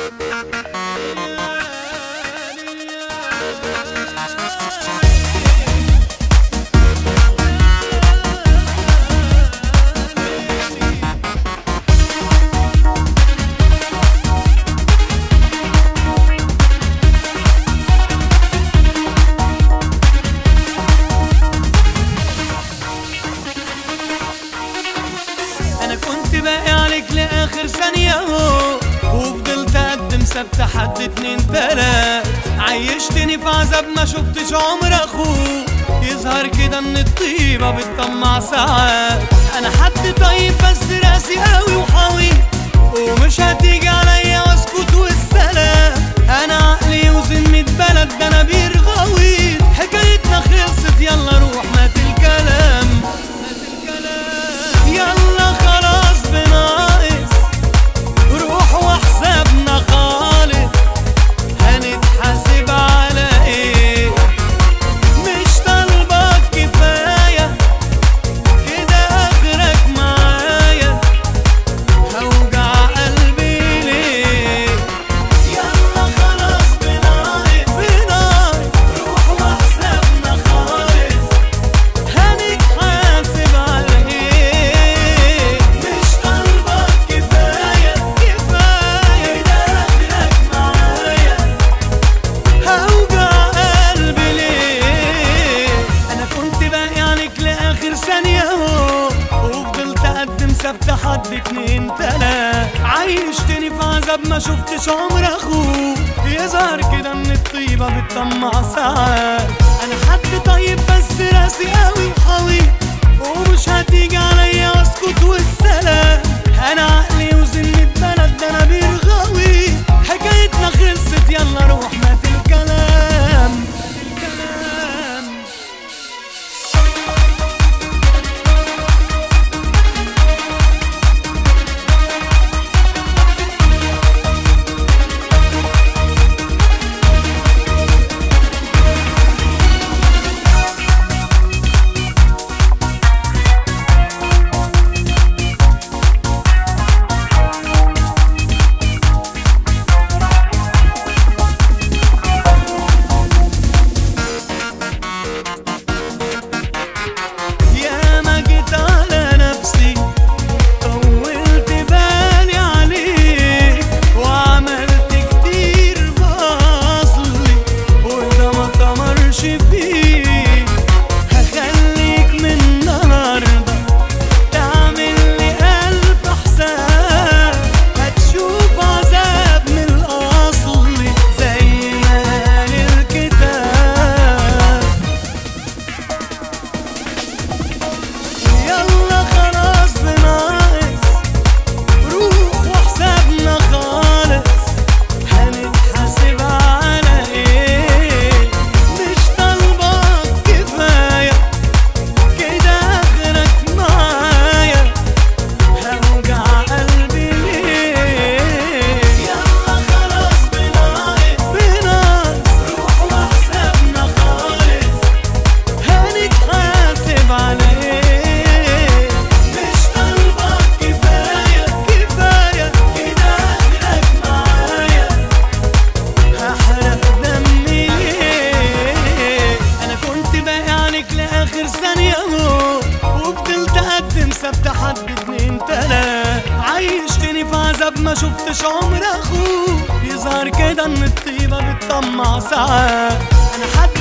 كنت باقي عليك لآخر ثانية وفضلت أقدم ثابتة حد 2 3 عيشتني في عذاب ما شفتش عمر أخوه. يظهر كده إن الطيبة بتطمع ساعات. أنا حد طيب بس راسي قوي وحاوي ومش هتيجي عليا واسكت والسلام. أنا عقلي يوزن 100 بلد ده أنا بير غويط. حكايتنا خلصت يلا روح مات الكلام يلا خلاص بناقص روح وحسابنا خالص. هنتحاسب على ايه؟ مش طالبك كفاية كده اخرك معايا. هوجع قلبي ليه؟ يلا خلاص بناقص روح وحسابنا خالص. هنتحاسب على ايه؟ مش طالبك كفاية كده اخرك معايا. هوجع قلبي ليه؟ انا كنت باقي عليك لاخر ثانية وفضلت اقدم ثابتة حد 2 3 عيشتني في عذاب ما شفتش عمر اخوه. يظهر كده ان الطيبة بتطمع ساعات. انا حد طيب بس راسي قوي وحاوي ومش هتيجي عليا واسكت والسلام. انا عقلي يوزن 100 بلد ده انا بير غوي. حكايتنا خلصت يلا روح مات الكلام وفضلت اقدم ثابتة حد 2 3 عيشتني في عذاب ما شفتش عمر اخوه. يظهر كده ان الطيبة بتطمع ساعات. انا حد